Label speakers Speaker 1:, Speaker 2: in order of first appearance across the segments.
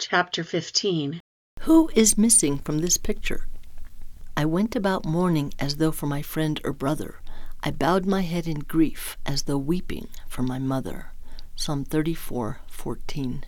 Speaker 1: Chapter 15.
Speaker 2: Who is missing from this picture? I went about mourning as though for my friend or brother. I bowed my head in grief as though weeping for my mother. Psalm 34:14.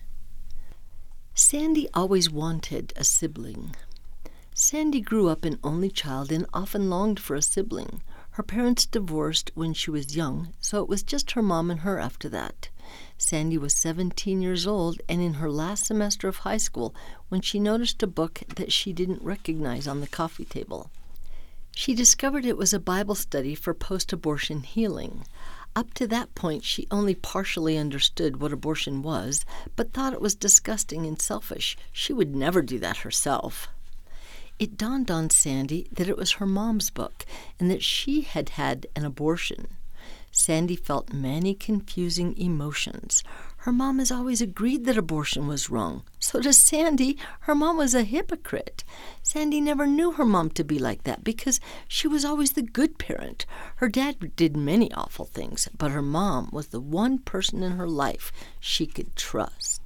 Speaker 2: Sandy always wanted a sibling. Sandy grew up an only child and often longed for a sibling. Her parents divorced when she was young, so it was just her mom and her after that. Sandy was 17 years old and in her last semester of high school when she noticed a book that she didn't recognize on the coffee table. She discovered it was a Bible study for post-abortion healing. Up to that point, she only partially understood what abortion was, but thought it was disgusting and selfish. She would never do that herself. It dawned on Sandy that it was her mom's book and that she had had an abortion. Sandy felt many confusing emotions. Her mom has always agreed that abortion was wrong. So to Sandy, her mom was a hypocrite. Sandy never knew her mom to be like that because she was always the good parent. Her dad did many awful things, but her mom was the one person in her life she could trust.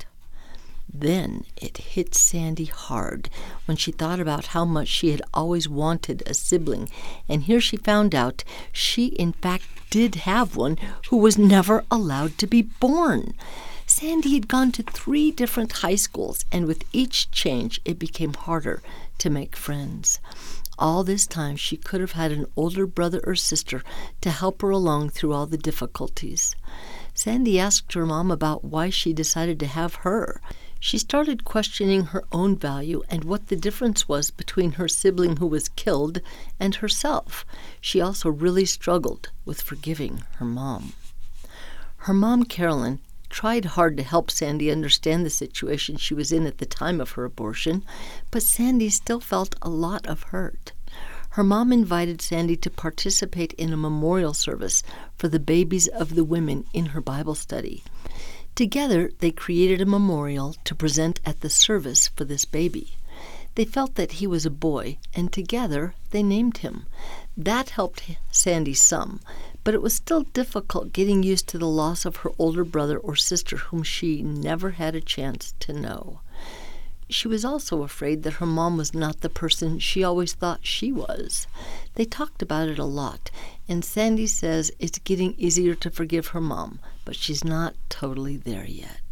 Speaker 2: Then it hit Sandy hard when she thought about how much she had always wanted a sibling, and here she found out she in fact did have one who was never allowed to be born. Sandy had gone to 3 different high schools, and with each change it became harder to make friends. All this time she could have had an older brother or sister to help her along through all the difficulties. Sandy asked her mom about why she decided to have her. She started questioning her own value and what the difference was between her sibling who was killed and herself. She also really struggled with forgiving her mom. Her mom, Carolyn, tried hard to help Sandy understand the situation she was in at the time of her abortion, but Sandy still felt a lot of hurt. Her mom invited Sandy to participate in a memorial service for the babies of the women in her Bible study. Together, they created a memorial to present at the service for this baby. They felt that he was a boy, and together they named him. That helped Sandy some, but it was still difficult getting used to the loss of her older brother or sister whom she never had a chance to know. She was also afraid that her mom was not the person she always thought she was. They talked about it a lot, and Sandy says it's getting easier to forgive her mom, but she's not totally there yet.